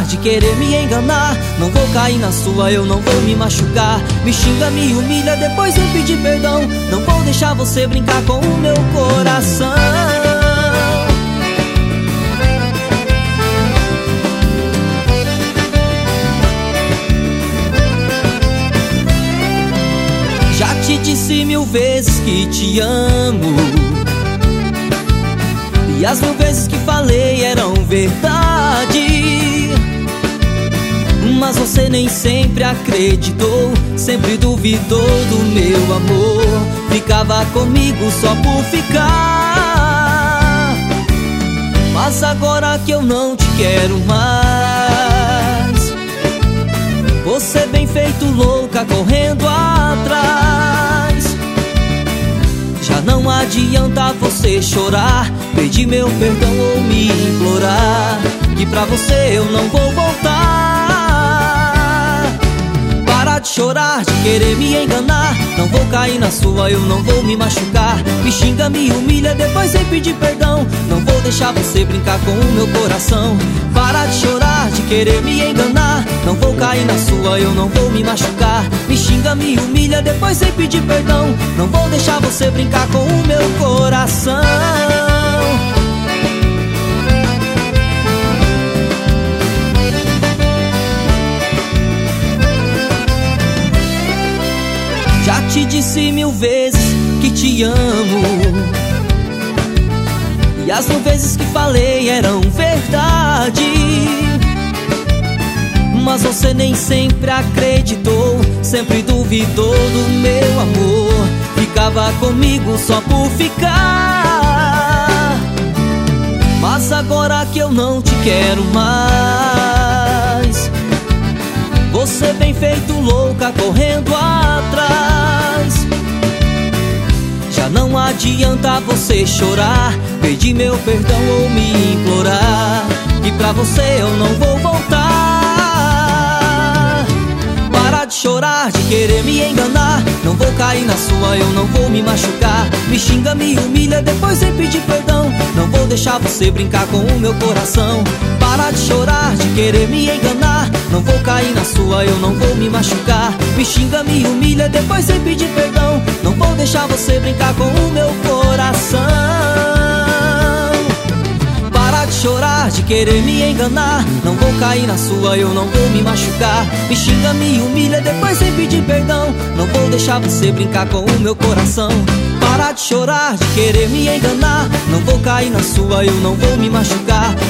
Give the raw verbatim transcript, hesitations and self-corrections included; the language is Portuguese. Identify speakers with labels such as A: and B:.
A: de querer me enganar. Não vou cair na sua, eu não vou me machucar. Me xinga, me humilha, depois vem pedir perdão. Não vou deixar você brincar com o meu coração. Já te disse mil vezes que te amo, e as mil vezes que falei eram verdade. Mas você nem sempre acreditou, sempre duvidou do meu amor. Ficava comigo só por ficar. Mas agora que eu não te quero mais, você vem feito louca correndo atrás. Já não adianta você chorar, pedir meu perdão ou me implorar, que pra você eu não vou voltar. Para de chorar, de querer me enganar. Não vou cair na sua, eu não vou me machucar. Me xinga, me humilha, depois vem pedir perdão. Não vou deixar você brincar com o meu coração. Para de chorar, de querer me enganar. Não vou cair na sua, eu não vou me machucar. Me xinga, me humilha, depois vem pedir perdão. Não vou deixar você brincar com o meu coração. Já te disse mil vezes que te amo, e as mil vezes que falei eram verdade. Mas você nem sempre acreditou, sempre duvidou do meu amor. Ficava comigo só por ficar. Mas agora que eu não te quero mais, você vem feito louca correndo atrás. Já não adianta você chorar, pedir meu perdão ou me implorar, que pra você eu não vou voltar. Para de chorar, de querer me enganar. Não vou cair na sua, eu não vou me machucar. Me xinga, me humilha, depois vem pedir perdão. Não vou deixar você brincar com o meu coração. Para de chorar, de querer me enganar. Não vou cair na sua, eu não vou me machucar. Me xinga, me humilha, depois vem pedir perdão. Não vou deixar você brincar com o meu coração. Para de chorar, de querer me enganar. Não vou cair na sua, eu não vou me machucar. Me xinga, me humilha, depois vem pedir perdão. Não vou deixar você brincar com o meu coração. Para de chorar, de querer me enganar. Não vou cair na sua, eu não vou me machucar.